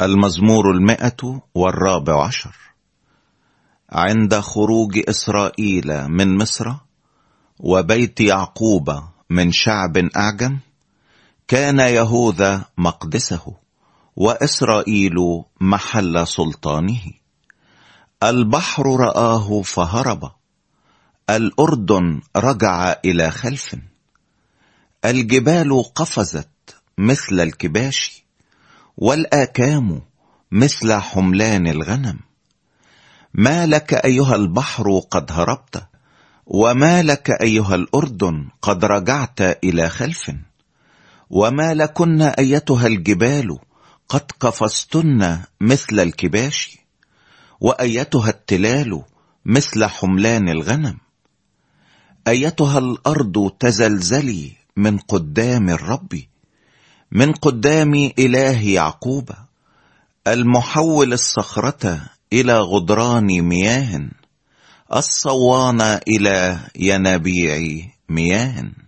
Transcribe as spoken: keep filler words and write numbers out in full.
المزمور المائة والرابع عشر. عند خروج إسرائيل من مصر وبيت يعقوب من شعب أعجم، كان يهوذا مقدسه وإسرائيل محل سلطانه. البحر رآه فهرب، الأردن رجع إلى خلف، الجبال قفزت مثل الكباش، والآكام مثل حملان الغنم. ما لك أيها البحر قد هربت، وما لك أيها الأردن قد رجعت إلى خلف، وما لكن أيتها الجبال قد قفزتن مثل الكباش، وأيتها التلال مثل حملان الغنم. أيتها الأرض تزلزلي من قدام الرب، من قدام إله يعقوب، المحول الصخرة إلى غدران مياه، الصوان إلى ينابيع مياه.